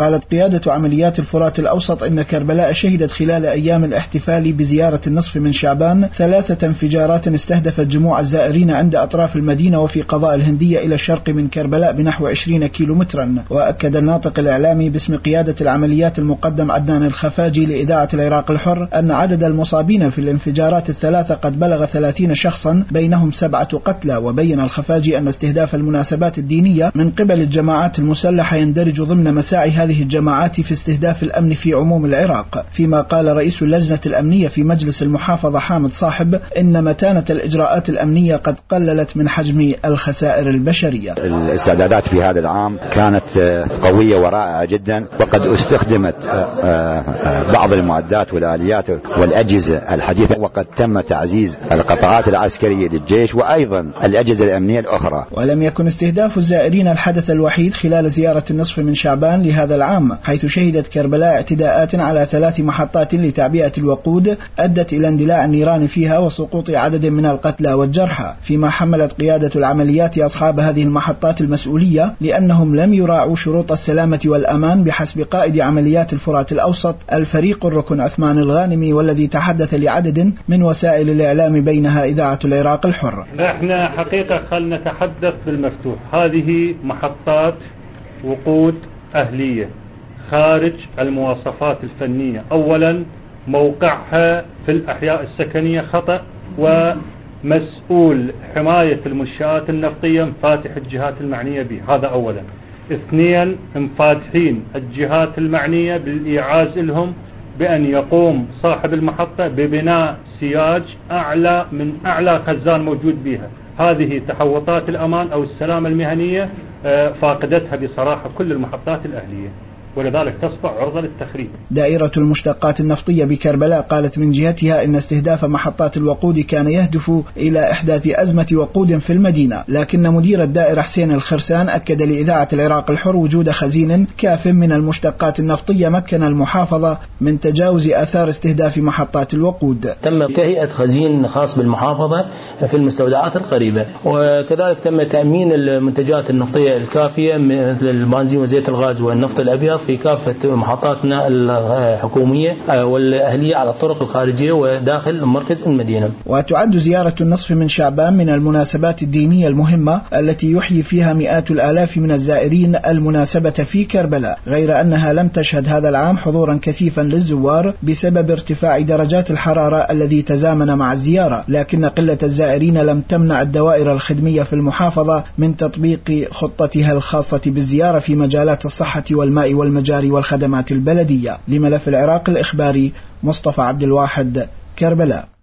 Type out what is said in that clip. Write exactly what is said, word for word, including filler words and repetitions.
قالت قيادة عمليات الفرات الأوسط إن كربلاء شهدت خلال أيام الاحتفال بزيارة النصف من شعبان ثلاثة انفجارات استهدفت جموع الزائرين عند أطراف المدينة وفي قضاء الهندية إلى الشرق من كربلاء بنحو عشرين كيلومترا. وأكد الناطق الإعلامي باسم قيادة العمليات المقدم عدنان الخفاجي لإذاعة العراق الحر أن عدد المصابين في الانفجارات الثلاثة قد بلغ ثلاثين شخصا بينهم سبعة قتلى. وبين الخفاجي أن استهداف المناسبات الدينية من قبل الجماعات المسلحة يندرج ضمن مساعي هذه الجماعات في استهداف الأمن في عموم العراق. فيما قال رئيس اللجنة الأمنية في مجلس المحافظة حامد صاحب إن متانة الإجراءات الأمنية قد قللت من حجم الخسائر البشرية. الاستعدادات في هذا العام كانت قوية ورائعة جدا، وقد استخدمت بعض المعدات والآليات والأجهزة الحديثة، وقد تم تعزيز القطاعات العسكرية للجيش وأيضا الأجهزة الأمنية الأخرى. ولم يكن استهداف الزائرين الحدث الوحيد خلال زيارة النصف من شعبان لهذا العام، حيث شهدت كربلاء اعتداءات على ثلاث محطات لتعبئة الوقود أدت إلى اندلاع النيران فيها وسقوط عدد من القتلى والجرحى. فيما حملت قيادة العمليات أصحاب هذه المحطات المسؤولية لأنهم لم يراعوا شروط السلامة والأمان بحسب قائد عمليات الفرات الأوسط الفريق الركن عثمان الغانمي، والذي تحدث لعدد من وسائل الإعلام بينها إذاعة العراق الحر. احنا حقيقة خلنا نتحدث بالمفتوح، هذه محطات وقود أهلية خارج المواصفات الفنية. أولا موقعها في الأحياء السكنية خطأ، ومسؤول حماية المنشآت النفطية مفاتح الجهات المعنية به، هذا أولا. اثنين مفاتحين الجهات المعنية بالإيعاز لهم بأن يقوم صاحب المحطة ببناء سياج أعلى من أعلى خزان موجود بها. هذه تحوطات الأمان أو السلامة المهنية فاقدتها بصراحة كل المحطات الأهلية، ولذلك تصبح عرضة للتخريب. دائرة المشتقات النفطية بكربلاء قالت من جهتها إن استهداف محطات الوقود كان يهدف إلى إحداث أزمة وقود في المدينة، لكن مدير الدائرة حسين الخرسان أكد لإذاعة العراق الحر وجود خزين كاف من المشتقات النفطية مكن المحافظة من تجاوز آثار استهداف محطات الوقود. تم تهيئة خزين خاص بالمحافظة في المستودعات القريبة، وكذلك تم تأمين المنتجات النفطية الكافية مثل البنزين وزيت الغاز والنفط الأبيض في كافة محطاتنا الحكومية والأهلية على الطرق الخارجية وداخل مركز المدينة. وتعد زيارة النصف من شعبان من المناسبات الدينية المهمة التي يحيي فيها مئات الآلاف من الزائرين المناسبة في كربلاء، غير أنها لم تشهد هذا العام حضورا كثيفا للزوار بسبب ارتفاع درجات الحرارة الذي تزامن مع الزيارة، لكن قلة الزائرين لم تمنع الدوائر الخدمية في المحافظة من تطبيق خطتها الخاصة بالزيارة في مجالات الصحة والماء والمجاري والخدمات البلدية. لملف العراق الإخباري، مصطفى عبد الواحد، كربلاء.